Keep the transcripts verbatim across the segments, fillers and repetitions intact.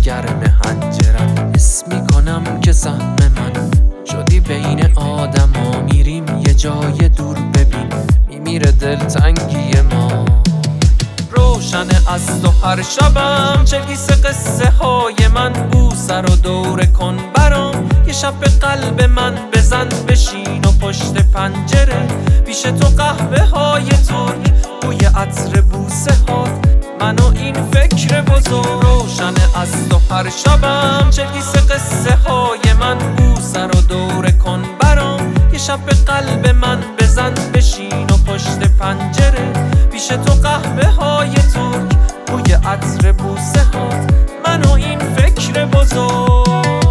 گرم هنجرم. حس میکنم که سهم من شدی بین آدما، میریم یه جای دور ببین میمیره دلتنگی ما. روشن از تو هر شبم چگیس قصه های من، بوسه رو دوره کن برام، یه شب به قلب من بزن، بشین و پشت پنجره پیش تو قهوه های ترک، بوی عطر بوسه هات منو این فکر بزرگ. روشن از تو هر شبم چگیس قصه های من، بوسه رو دوره کن برام، یه شب به قلب من بزن، بشین و پشت پنجره پیش تو قهوه های ترک، بوی عطر بوسه هات منو این فکر بزرگ.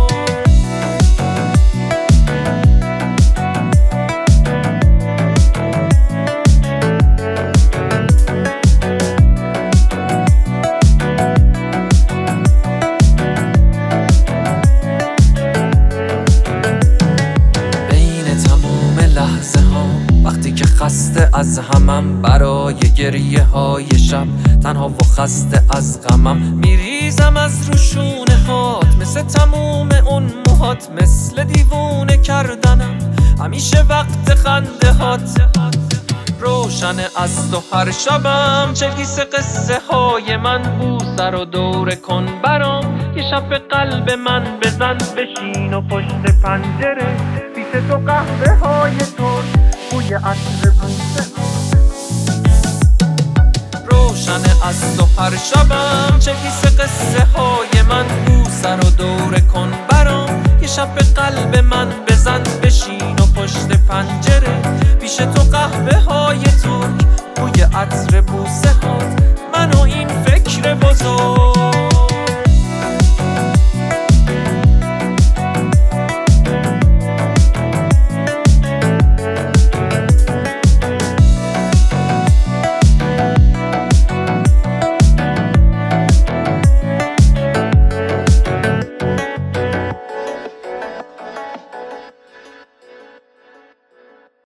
وقتی که خسته از همم، برای گریه های شب تنها و خسته از غمم، میریزم از روشونه هات مثل تموم اون موهات، مثل دیوونه کردنم همیشه وقت خنده هات. روشن از تو هر شبم چگیس قصه های من، بوسه رو دوره کن برام، یه شب به قلب من بزن، بشین و پشت پنجره پیش تو قهوه های ترک، بوی عطر بوسه. روشن از تو هر شبم چگیس قصه های من، بوسه رو دوره کن برام، یه شب به قلب من بزن،